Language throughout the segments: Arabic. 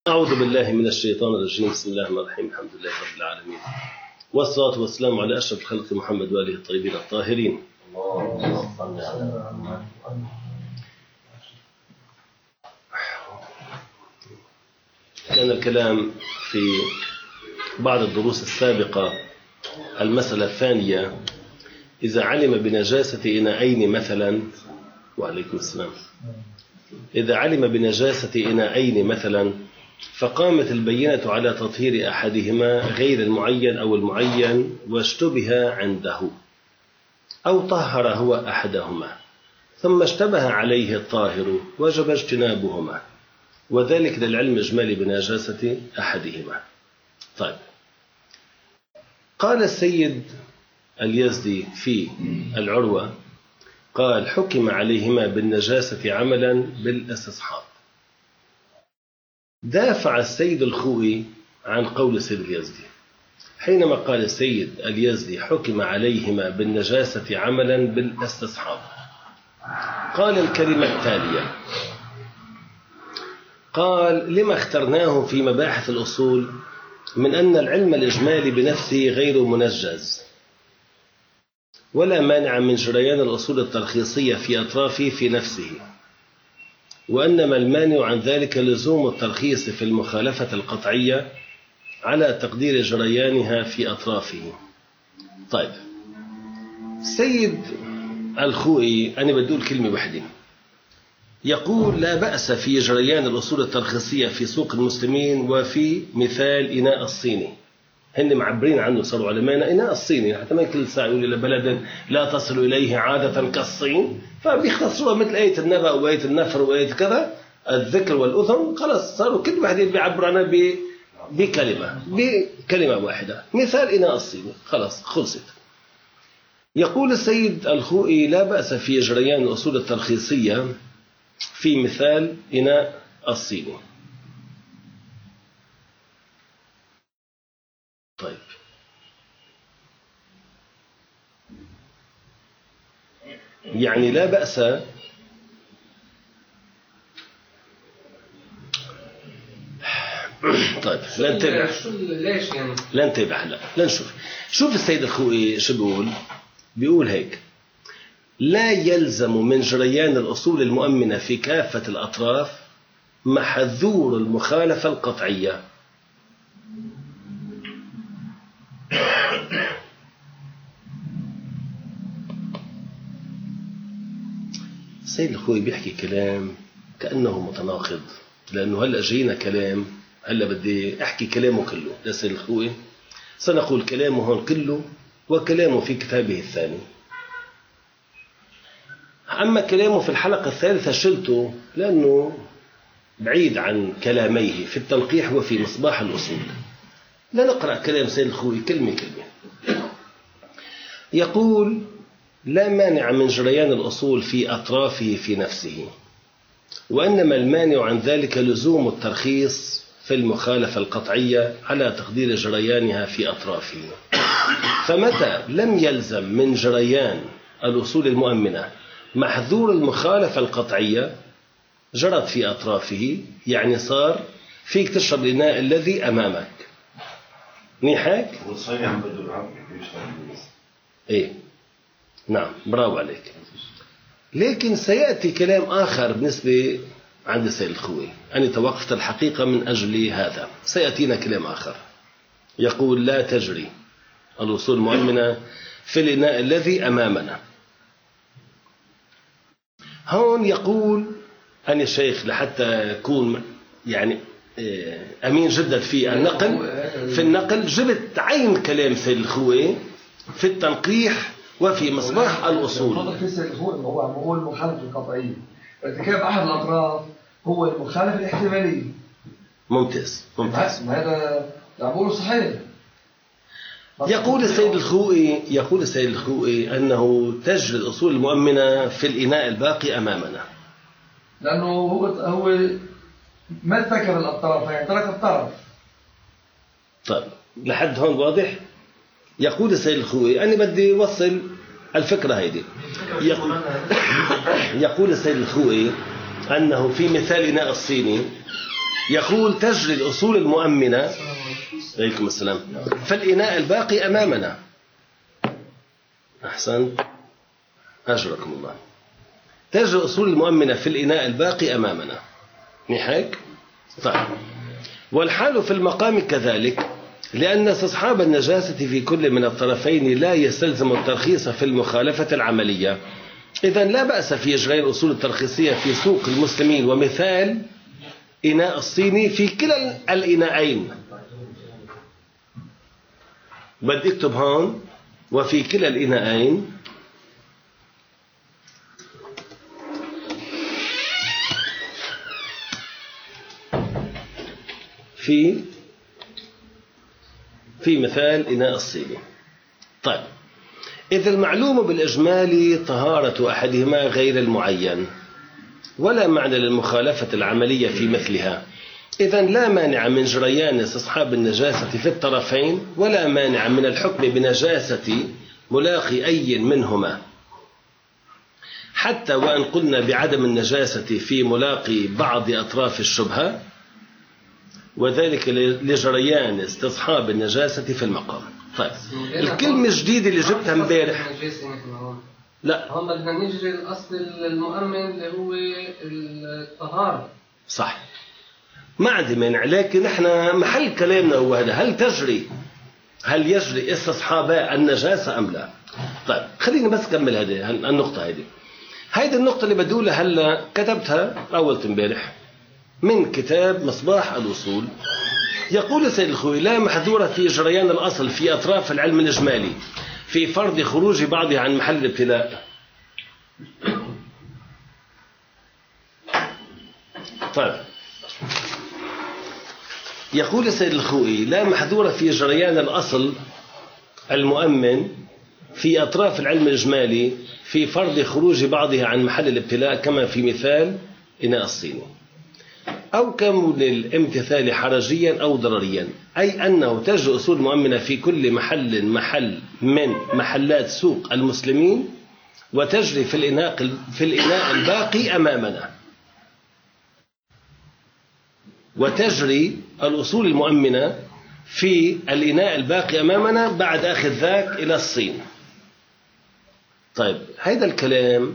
أعوذ بالله من الشيطان الرجيم. بسم الله الرحمن الرحيم. الحمد لله رب العالمين، والصلاة والسلام على أشرف الخلق محمد وآله الطيبين الطاهرين. كان الكلام في بعض الدروس السابقة المسألة الثانية: إذا علم بنجاسة إناءين مثلا، وعليكم السلام، إذا علم بنجاسة إناءين مثلا فقامت البينة على تطهير أحدهما غير المعين أو المعين واشتبه عنده، أو طهر هو أحدهما ثم اشتبه عليه الطاهر وجب اجتنابهما، وذلك للعلم الإجمالي بنجاسة أحدهما. طيب، قال السيد اليزدي في العروة، قال: حكم عليهما بالنجاسة عملا بالاستصحاب. دافع السيد الخوئي عن قول السيد اليزدي حينما قال السيد اليزدي: حكم عليهما بالنجاسة عملا بالاستصحاب. قال الكلمة التالية، قال: لما اخترناه في مباحث الأصول من أن العلم الإجمالي بنفسه غير منجز، ولا مانع من جريان الأصول الترخيصية في أطرافه في نفسه، وإنما المانع عن ذلك لزوم الترخيص في المخالفة القطعية على تقدير جريانها في أطرافه. طيب، السيد الخوئي أنا بدي أقول كلمة واحدة، يقول: لا بأس في جريان الأصول الترخيصية في سوق المسلمين وفي مثال إناء الصيني. هن معبرين عنه صاروا علماء إناء الصيني، حتى ما كل ساعة يقول لبلد لا تصل إليه عادة كالصين، فبيختصروها مثل آية النبأ وآية النفر وآية كذا، الذكر والأذن، خلاص صاروا كل واحد بيعبر عنها بكلمة واحدة، مثال إناء الصيني، خلاص خلصت. يقول السيد الخوئي: لا بأس في جريان الأصول الترخيصية في مثال إناء الصيني. طيب، يعني لا بأس. طيب، لا نتابع هلا، لا نشوف. شوف السيد الخوئي شو بيقول هيك: لا يلزم من جريان الأصول المؤمنة في كافة الأطراف محذور المخالفة القطعية. السيد الخوئي بيحكي كلام كأنه متناقض، لأنه هلأ جينا كلام، هلأ بدي أحكي كلامه كله للسيد الخوئي. سنقول كلامه هون كله وكلامه في كتابه الثاني. أما كلامه في الحلقة الثالثة شلته لأنه بعيد عن كلاميه في التنقيح وفي مصباح الأصول. لا نقرأ كلام سيد الخوئي كلمة كلمة. يقول: لا مانع من جريان الأصول في أطرافه في نفسه، وإنما المانع عن ذلك لزوم الترخيص في المخالفة القطعية على تقدير جريانها في أطرافه. فمتى لم يلزم من جريان الأصول المؤمنة محذور المخالفة القطعية جرت في أطرافه، يعني صار فيك تشرب الإناء الذي أمامك. نيحك؟ إيه، نعم، برافو عليك. لكن سيأتي كلام آخر بالنسبة عند السيد الخوئي، أنا توقفت الحقيقة من أجل هذا. سيأتينا كلام آخر يقول: لا تجري الأصول المؤمنة في الإناء الذي أمامنا. هون يقول أنا الشيخ لحتى يكون يعني أمين جدا في النقل جبت عين كلام سيد الخوئي في التنقيح وفي مصباح الأصول. هو المخالفة القطعية، ارتكاب أحد الأطراف هو المخالفة الاحتمالية. ممتاز. هذا يقول صحيح. يقول السيد الخوئي أنه تجري الأصول المؤمنة في الإناء الباقي أمامنا، لأنه هو ما ارتكب الطرف، يعني ترك الطرف. طيب، لحد هون واضح. يقول السيد الخوئي، أنا بدي أوصل الفكرة هيدي. يقول السيد الخوئي أنه في مثال إناء الصيني يقول تجري الأصول المؤمنة عليكم السلام فالإناء الباقي أمامنا. أحسنت أجركم الله. تجري الأصول المؤمنة في الإناء الباقي أمامنا هيك. طيب والحال في المقام كذلك، لأن استصحاب النجاسة في كل من الطرفين لا يستلزم الترخيص في المخالفة العملية. إذن لا بأس في إجراء الأصول الترخيصية في سوق المسلمين، ومثال إناء الصيني في كلا الإناءين. بدي اكتب هون وفي كلا الإناءين في مثال إناء الصيني. طيب إذ المعلوم بالإجمال طهارة أحدهما غير المعين، ولا معنى للمخالفة العملية في مثلها، إذن لا مانع من جريان استصحاب النجاسة في الطرفين، ولا مانع من الحكم بنجاسة ملاقي أي منهما، حتى وأن قلنا بعدم النجاسة في ملاقي بعض أطراف الشبهة، وذلك لجريان استصحاب النجاسة في المقام. طيب الكلمة الجديدة اللي جبتها امبارح، لا هم بدنا نجري الأصل المؤمن اللي هو الطهارة. صح ما عندي مانع، لكن احنا محل كلامنا هو هذا، هل يجري استصحاب النجاسة أم لا؟ طيب خليني بس كمل هذه النقطة. هذه النقطة اللي بدي أقولها هلا كتبتها أول امبارح من كتاب مصباح الأصول. يقول سيد الخوي لا محذورة في جريان الأصل في أطراف العلم الإجمالي في فرض خروج بعضها عن محل الابتلاء. طيب يقول سيد الخوي لا محذورة في جريان الأصل المؤمن في أطراف العلم الإجمالي في فرض خروج بعضها عن محل الابتلاء، كما في مثال إناء الصيني، أو كمن الامتثال حرجيا أو ضرريا، أي أنه تجري أصول مؤمنة في كل محل من محلات سوق المسلمين، وتجري في الإناء الباقي أمامنا. وتجري الأصول المؤمنة في الإناء الباقي أمامنا بعد أخذ ذاك إلى الصين. طيب هذا الكلام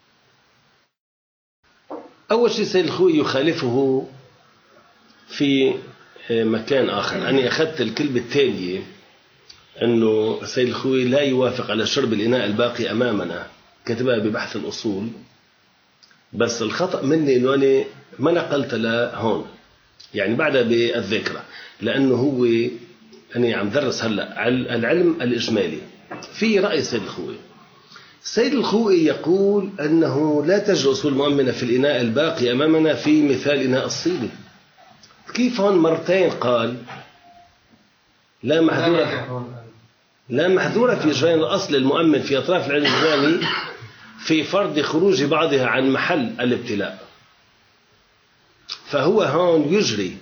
أول شيء سيد الخوي يخالفه في مكان آخر. أنا أخذت الكلمة التالية أنه سيد الخوي لا يوافق على شرب الإناء الباقي أمامنا، كتبها ببحث الأصول، بس الخطأ مني أنه أنا ما نقلت له هون، يعني بعدها بالذاكرة، لأنه هو أنا عم درس هلأ العلم الإجمالي في رأي سيد الخوي. سيد الخوئي يقول أنه لا تجري أصول مؤمنة في الإناء الباقي أمامنا في مثال إناء الصيني. كيف هون مرتين قال لا محذورة في جريان الأصل المؤمن في أطراف العلم الإجمالي في فرض خروج بعضها عن محل الابتلاء، فهو هون يجري.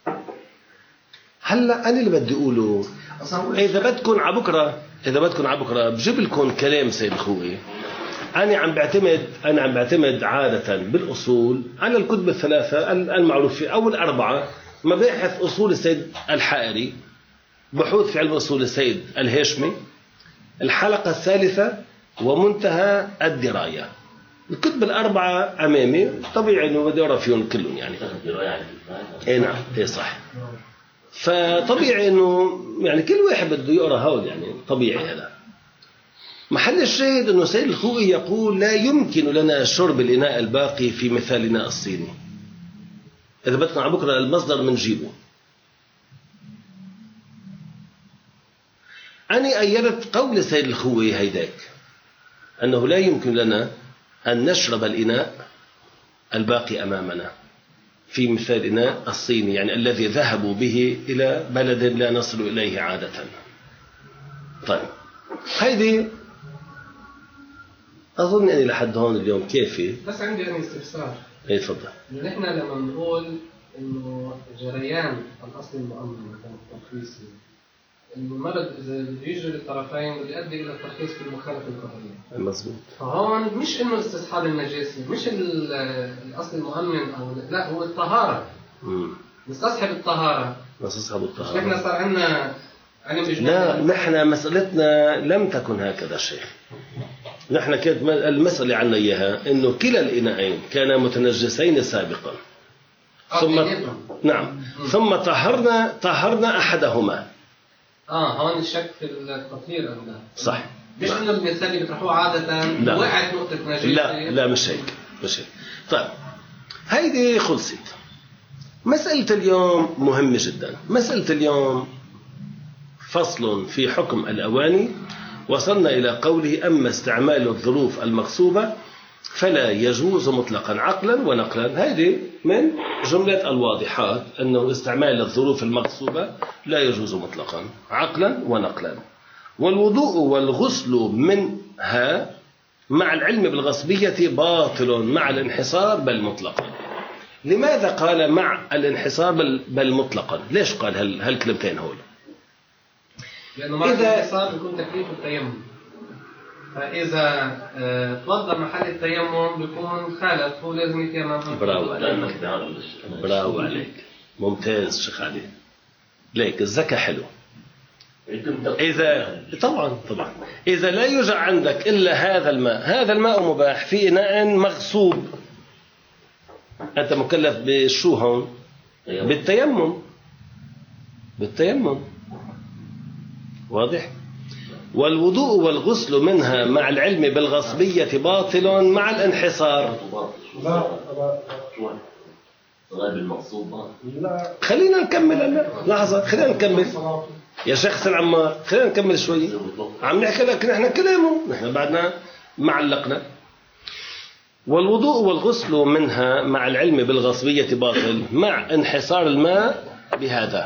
هلا أنا اللي بدي أقوله إذا بدكم على بكرة بجيب لكم كلام سيد الخوئي. أنا عم بعتمد عادة بالأصول على الكتب الثلاثة المعروفة أو الأربعة: مباحث أصول السيد الحائري، بحوث في علم أصول السيد الهاشمي، الحلقة الثالثة، ومنتهى الدراية. الكتب الأربعة أمامي، طبيعي إنه بدي أقرأ فيهم كلهم يعني. إيه نعم إيه صح. فطبيعي إنه يعني كل واحد بده يقرأ هول، يعني طبيعي هذا. محل الشاهد إنه سيد الخوئي يقول لا يمكن لنا شرب الإناء الباقي في مثال إناء الصيني. إذا بدنا على بكرة المصدر منجيبه. أنا أيدت قول سيد الخوئي هيداك أنه لا يمكن لنا أن نشرب الإناء الباقي أمامنا في مثال إناء الصيني، يعني الذي ذهبوا به إلى بلد لا نصل إليه عادة. طيب هيدي أظن أني لحد هون اليوم كيفي. بس عندي أنا استفسار. إيه تفضل. نحن لما نقول إنه جريان الأصل المؤمن الترخيصي، إنه المرض إذا يجري للطرفين بده يؤدي إلى الترخيص في المخالفة القضائية. مظبوط. فهون مش إنه استصحاب النجاسة، مش الأصل المؤمن أو لا، هو الطهارة. مستصحب الطهارة. مستصحب الطهارة. نحن صار عندنا لا، نحن مسألتنا لم تكن هكذا شيخ. نحن كانت المسألة عنا إياها إنه كلا الإناءين كانا متنجسين سابقا، ثم نعم ثم طهرنا أحدهما. هون الشك في التطهير عندنا. صح. مش إنه الإنسان اللي بيطرحوه عادة وقعت نقطة نجاسة. لا مش هيك. طيب هيدي خلصت. مسألة اليوم مهمة جدا. مسألة اليوم فصل في حكم الأواني. وصلنا إلى قوله: أما استعمال الظروف المغصوبة فلا يجوز مطلقا عقلا ونقلا. هذه من جملة الواضحات أنه استعمال الظروف المغصوبة لا يجوز مطلقا عقلا ونقلا. والوضوء والغسل منها مع العلم بالغصبية باطل مع الانحصار بل مطلقا. لماذا قال مع الانحصار بل مطلقا؟ ليش قال هالكلمتين هول؟ لأنه مع الانحصار بيكون تكليف التيمم، فإذا توضأ محل التيمم بيكون خالف، هو لازم يتيمم. برافو عليك، ممتاز شيخ علي. ليك الزكاة حلو. إذا طبعا إذا لا يوجد عندك إلا هذا الماء مباح في إناء مغصوب، أنت مكلف بشو هون؟ بالتيمم. واضح؟ والوضوء والغسل منها مع العلم بالغصبية باطل مع الانحصار. خلينا نكمل لحظة، خلينا نكمل يا شيخ حسن عمار، خلينا نكمل شوي. عم نحكي لك نحن كلامه، نحن بعدنا معلقنا. والوضوء والغسل منها مع العلم بالغصبية باطل مع انحصار الماء بهذا: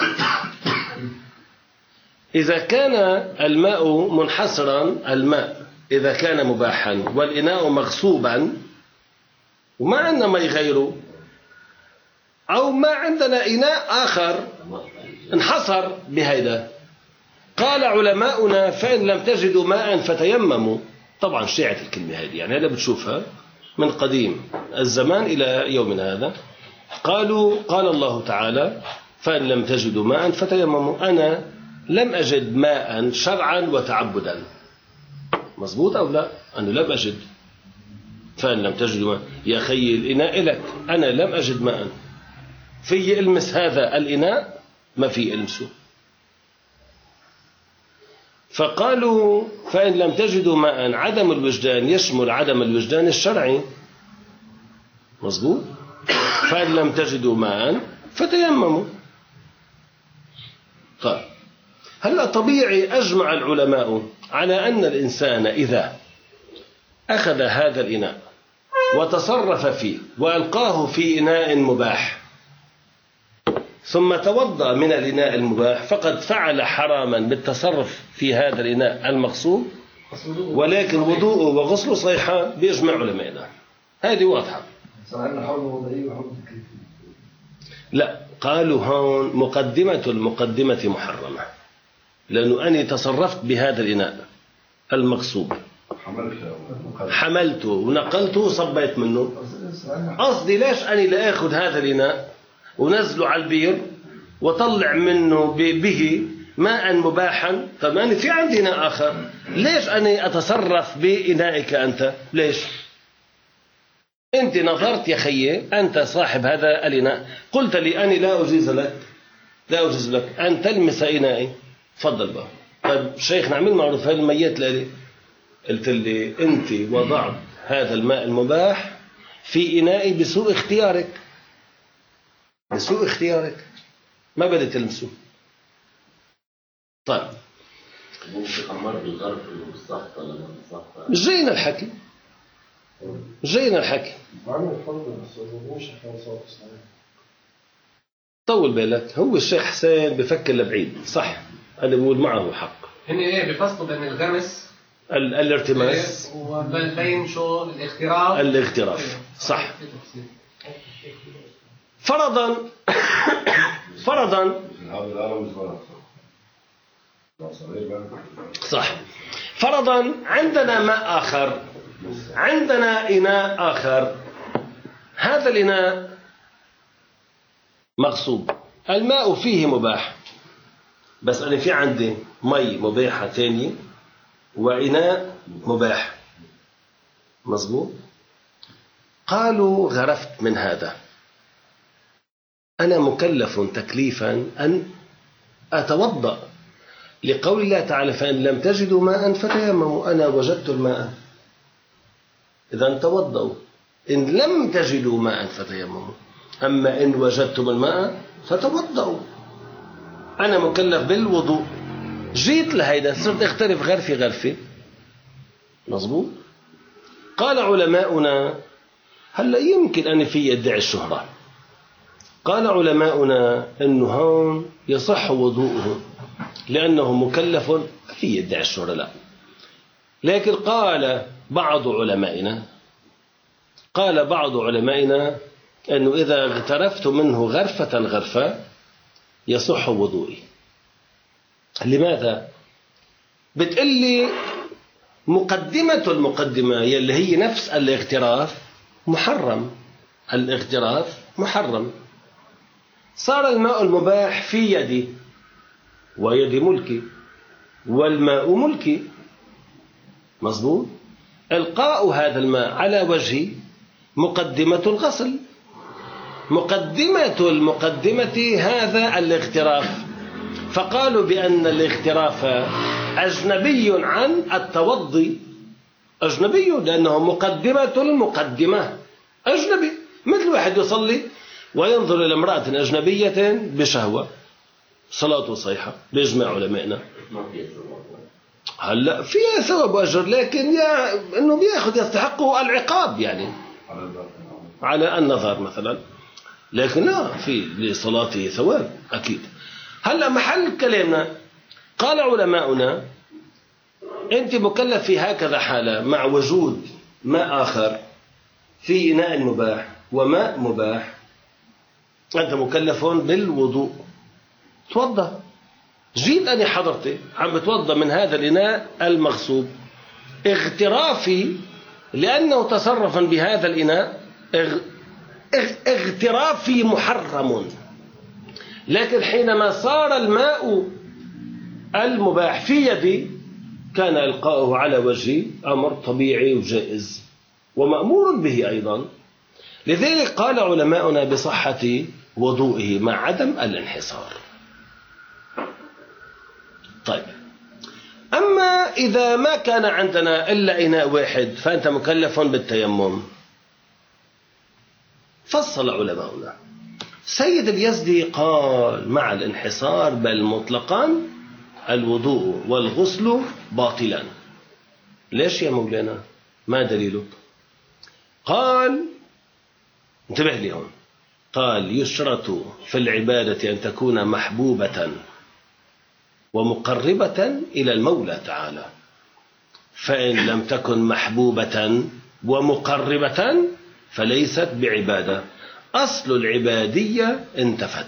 إذا كان الماء منحصرا، الماء إذا كان مباحا والإناء مغصوبا وما عندنا ماء غيره، أو ما عندنا إناء آخر انحصر بهذا، قال علماؤنا: فإن لم تجدوا ماء فتيمموا. طبعا شيعت الكلمة هذه، يعني هذا بتشوفها من قديم الزمان إلى يومنا هذا. قال الله تعالى: فإن لم تجدوا ماء فتيمموا. أنا لم أجد ماء شرعا وتعبدا. مظبوط أو لا؟ أنا لم أجد. فإن لم تجدوا ماء، يا خي الإناء لك، أنا لم أجد ماء في ألمس هذا الإناء، ما في ألمسه. فقالوا: فإن لم تجدوا ماء، عدم الوجدان يشمل عدم الوجدان الشرعي. مظبوط. فإن لم تجدوا ماء فتيمموا. طيب هلأ طبيعي أجمع العلماء على أن الإنسان إذا أخذ هذا الإناء وتصرف فيه وألقاه في إناء مباح ثم توضأ من الإناء المباح، فقد فعل حراما بالتصرف في هذا الإناء المغصوب، ولكن وضوءه وغسله صحيحان بإجماع علمائنا. هذه واضحة. لا، قالوا هون مقدمة المقدمة محرمة، لأنه أنا تصرفت بهذا الإناء المغصوب، حملته ونقلته وصبيت منه. قصدي ليش أنا لا أخذ هذا الإناء ونزله على البير وطلع منه به ماء مباحا؟ طب أنا في عندي إناء آخر، ليش أنا أتصرف بإنائك أنت؟ ليش؟ أنت نظرت يا خيي، أنت صاحب هذا الإناء، قلت لي أنا لا أجيز لك أن تلمس إنائي، تفضل بقى. طيب شيخنا عمل معروف، هذا الميت لي، قلت لي أنت وضعت هذا الماء المباح في إنائي بسوء اختيارك، ما بدي تلمسه. طيب جينا الحكي طول بالك. هو الشيخ حسين بفكر لبعيد، صح، أنا بقول معه حق. هن بيفصلوا بين الغمس الارتماس وبين شو الاغتراف. صح. فرضا صح، فرضا عندنا ماء آخر، عندنا إناء آخر، هذا الإناء مغصوب. الماء فيه مباح، بس أنا في عندي مي مباحة ثانية وإناء مباح. مظبوط. قالوا غرفت من هذا، أنا مكلف تكليفا أن أتوضأ، لقول الله تعالى فإن لم تجدوا ماء فتيمموا. أنا وجدت الماء إذا توضأوا، إن لم تجدوا ماء فتيمموا، أما إن وجدتم الماء فتوضأوا. أنا مكلف بالوضوء، جيت لهيدا صرت اختلف غرفة غرفة. مظبوط. قال علماؤنا هلا يمكن أن في يدعي الشهرة، قال علماؤنا أنه هون يصح وضوءه لأنه مكلف في يدعي الشهرة، لا. لكن قال بعض علمائنا أنه إذا اغترفت منه غرفة غرفة يصح وضوئي. لماذا؟ بتقلي المقدمة يلي هي نفس الاغتراف محرم. الاغتراف محرم. صار الماء المباح في يدي ويد ملكي، والماء ملكي. مظبوط. إلقاء هذا الماء على وجهي مقدمة الغسل، مقدمة المقدمة هذا الاغتراف. فقالوا بأن الاغتراف أجنبي عن التوضي، أجنبي لأنه مقدمة المقدمة. أجنبي، مثل واحد يصلي وينظر إلى امرأة أجنبية بشهوة، صلاته صحيحة بإجماع علمائنا. هلا فيها ثواب وأجر، لكن إنه بياخذ يستحقه العقاب يعني على النظر مثلا، لكن لا، في لصلاته ثواب أكيد. هلا محل كلامنا، قال علماؤنا أنت مكلف في هكذا حالة مع وجود ماء آخر في إناء مباح وماء مباح، أنت مكلف بالوضوء. توضأ. جيت أنا حضرتي عم بتوضأ من هذا الإناء المغصوب، اغترافي لأنه تصرفا بهذا الإناء اغترافي محرم. لكن حينما صار الماء المباح في يدي كان إلقاؤه على وجهي أمر طبيعي وجائز ومأمور به أيضا. لذلك قال علماؤنا بصحة وضوئه مع عدم الانحصار. طيب، أما إذا ما كان عندنا إلا إناء واحد فأنت مكلف بالتيمم. فصل علماؤنا. سيد اليزدي قال مع الانحصار بل مطلقا الوضوء والغسل باطلا. ليش يا مولانا؟ ما دليلك؟ قال انتبه لي هون، قال يشرط في العبادة أن تكون محبوبة ومقربة إلى المولى تعالى، فإن لم تكن محبوبة ومقربة فليست بعبادة، أصل العبادية انتفت.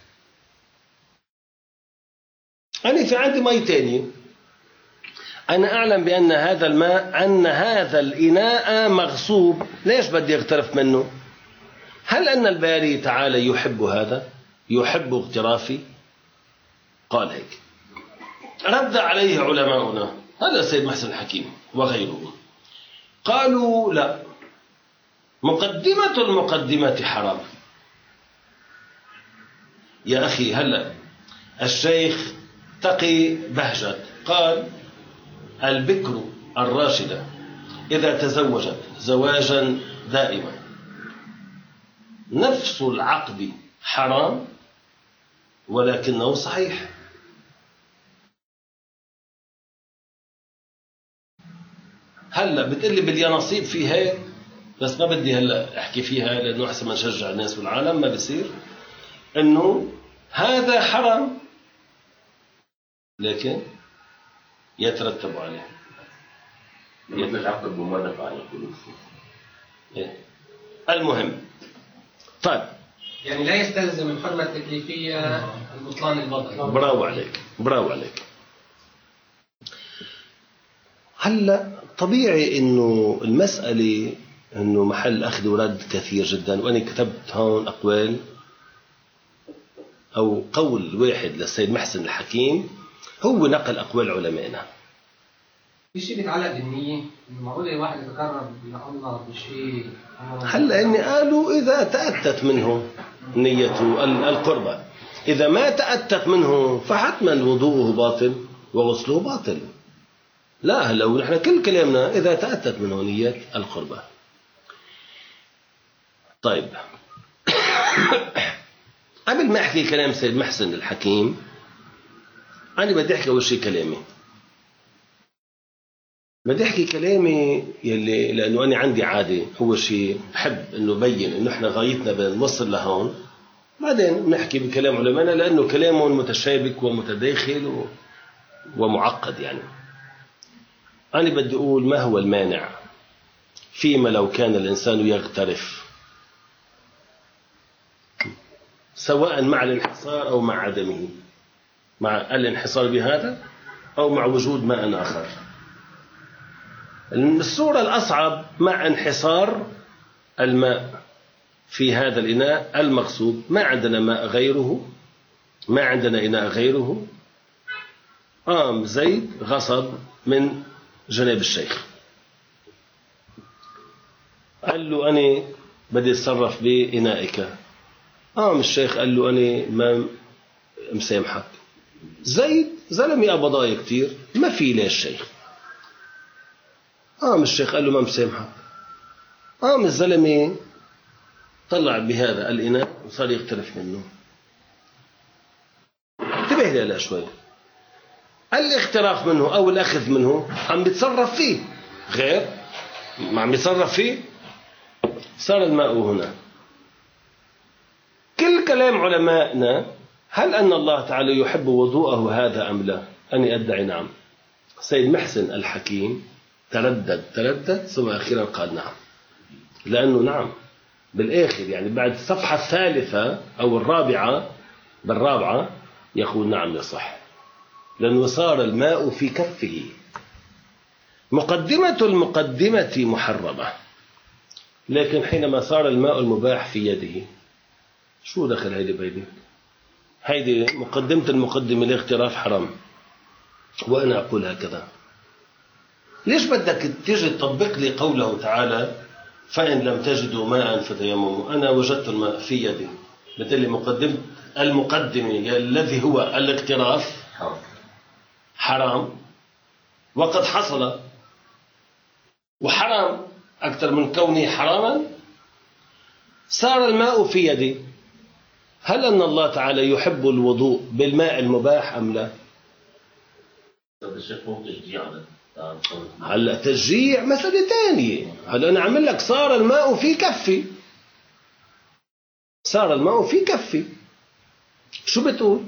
أنا في عندي مي تاني، أنا أعلم بأن هذا الماء، أن هذا الإناء مغصوب، ليش بدي أغترف منه؟ هل أن الباري تعالى يحب هذا؟ يحب اغترافي؟ قال هيك. رد عليه علماؤنا، هذا سيد محسن الحكيم وغيره، قالوا لا، مقدمة المقدمة حرام. يا أخي هلا الشيخ تقي بهجت قال البكر الراشدة إذا تزوجت زواجا دائما نفس العقد حرام ولكنه صحيح. هلا بتقلي باليانصيب في هيك، بس ما بدي هلا احكي فيها لانه احسن ما نشجع الناس والعالم، ما بصير انه هذا حرام لكن يترتب عليه يتعقد بموافقة على كل شيء. المهم طيب، يعني لا يستلزم الحرمة التكليفية البطلان البطل. برافو عليك، برافو عليك. هلا طبيعي انه المسألة انه محل اخذ ورد كثير جدا، وانا كتبت هون اقوال أو قول واحد للسيد محسن الحكيم هو نقل أقوال علمائنا. في شيء بيتعلق بالنية، معقول الواحد يتقرب لله بشيء؟ هلا إني قالوا إذا تأتت منه نية القربة، إذا ما تأتت منه فحتما وضوءه باطل وغسله باطل. لا هلا نحن كل كلامنا إذا تأتت منه نية القربة. طيب قبل ما أحكي كلام سيد محسن الحكيم أنا بدي أحكي أول شيء كلامي، بدي أحكي كلامي يلي لأنه أنا عندي عادة أول شيء بحب إنه بين إنه إحنا غايتنا بنوصل لهون، بعدين نحكي بكلام علماءنا لأنه كلامهم متشابك ومتداخل ومعقد. يعني أنا بدي أقول ما هو المانع فيما لو كان الإنسان يغترف سواء مع الانحصار أو مع عدمه، مع الانحصار بهذا أو مع وجود ماء آخر. الصورة الأصعب مع انحصار الماء في هذا الإناء المقصود، ما عندنا ماء غيره، ما عندنا إناء غيره، قام زيد غصب من جناب الشيخ قال له أنا بدي أتصرف بإنائك، قام الشيخ قال له أنا ما مسامحك. زيد زلمي أبضاي كتير ما في ليه الشيخ، قام الشيخ قال له ما مسامحك، قام الزلمي طلع بهذا الإناء وصار يقترف منه. انتبه لي هلا شوي، الاقتراف منه أو الأخذ منه عم بيتصرف فيه غير ما عم بيتصرف فيه، صار الماء هنا. كل كلام علمائنا هل أن الله تعالى يحب وضوءه هذا أم لا؟ أنا أدعي نعم. سيد محسن الحكيم تردد ثم أخيرا قال نعم، لأنه نعم بالآخر يعني بعد الصفحة الثالثة أو بالرابعة يقول نعم يصح، لأنه صار الماء في كفه. مقدمة المقدمة محرمة، لكن حينما صار الماء المباح في يده شو دخل هيدي بيدي؟ هيدي مقدمة المقدمة الاغتراف حرام، وأنا أقول هكذا. ليش بدك تيجي تطبق لي قوله تعالى فإن لم تجدوا ماء فتيمموا؟ أنا وجدت الماء في يدي، مثل مقدمة المقدمة الذي هو الاغتراف حرام وقد حصل، وحرام أكثر من كونه حراما. صار الماء في يدي، هل أن الله تعالى يحب الوضوء بالماء المباح أم لا؟ هلا تشجيع مسألة ثانية. هلا أنا عمل لك صار الماء في كفي، صار الماء في كفي، شو بتقول؟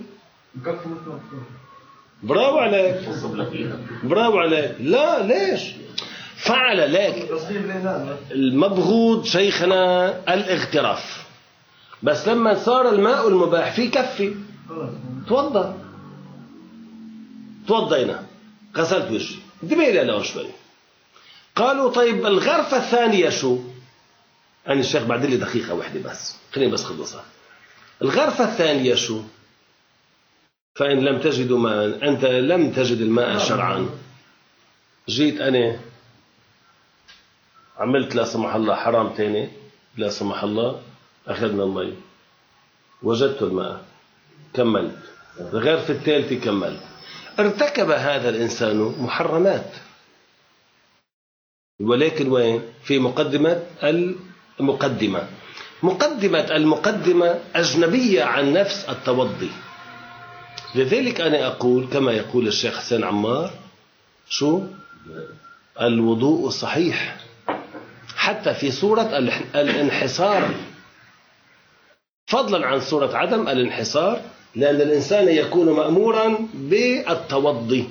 برافو عليك، برافو عليك. لا ليش؟ فعل لك المبغوض شيخنا الاغتراف، بس لما صار الماء المباح في كفي توضينا غسلت وجهي. انتبه لي لو شوي. قالوا طيب الغرفة الثانية شو؟ أنا الشيخ بعد لي دقيقة واحدة بس، خليني بس خلصها. الغرفة الثانية شو؟ فإن لم تجدوا ماء، أنت لم تجد الماء شرعا، جيت أنا عملت لا سمح الله حرام تاني، لا سمح الله أخذنا الماء وجدت الماء كملت، الغرفة الثالثة كملت، ارتكب هذا الإنسان محرمات، ولكن وين؟ في مقدمة المقدمة أجنبية عن نفس التوضي. لذلك أنا أقول كما يقول الشيخ حسين عمار شو؟ الوضوء صحيح حتى في صورة الانحصار، فضلا عن صورة عدم الانحصار، لأن الإنسان يكون مأمورا بالتوضي،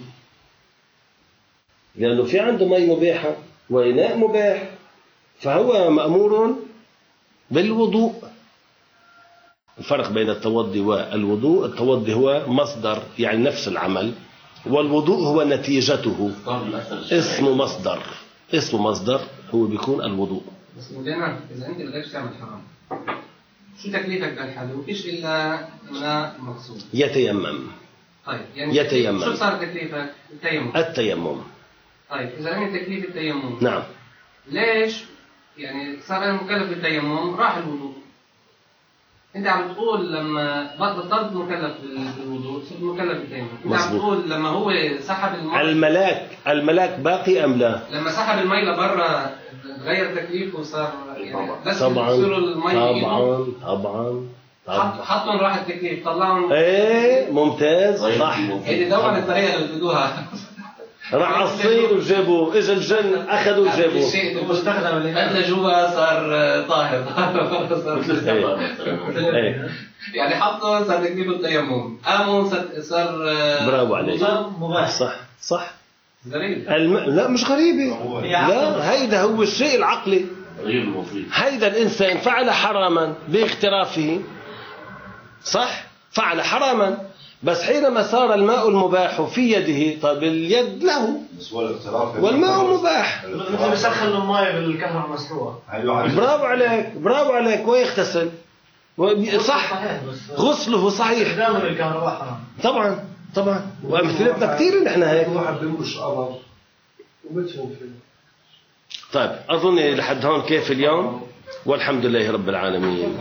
لأنه في عنده ماء مباحة وإناء مباح، فهو مأمور بالوضوء. الفرق بين التوضي والوضوء، التوضي هو مصدر يعني نفس العمل، والوضوء هو نتيجته، اسمه مصدر هو بيكون الوضوء. بس مولانا إذا أنت بدكش تعمل حرام شو تكليفك بالحل؟ وفيش إلا ماء مقصود. يتيمم. طيب يعني يتيمم. شو صار تكليفك؟ التيمم. التيمم. طيب إذا عمل تكليف التيمم. نعم. ليش؟ يعني صار أنا مكلف بالتيمم راح الوضوء. أنت عم تقول لما بطلت مكلف بالوضوء صرت مكلف بالتيمم. أنت عم تقول لما هو سحب الملاك باقي أم لا؟ لما سحب المي لبرا غير تكليفه وصار يعني بس طبعا يصيروا المي طبعا حطهم راح التكليف طلعهم. ايه ممتاز صح. هيدي دوما الطريقه اللي بدوها. راح عصير وجابوا اجى الجن اخذوا وجابوا. المستخدم اللي قبل جوا صار طاهر. يعني حطوا صار تكليف التيمم قاموا صار برافو عليك. صح غريب. لا مش غريبة. لا هيدا هو الشيء العقلي. هيدا الإنسان فعل حراما باخترافه صح فعل حراما بس حينما صار الماء المباح في يده طب اليد له والماء مباح. مثل بسخن الماء بالكهرباء مسروقة. برافو عليك ويغتسل صح غسله صحيح. طبعا وأمثلتنا كثير نحن هيك. واحد بيمش قبر وبتشوف فيه. طيب أظن لحد هون كيف اليوم والحمد لله رب العالمين.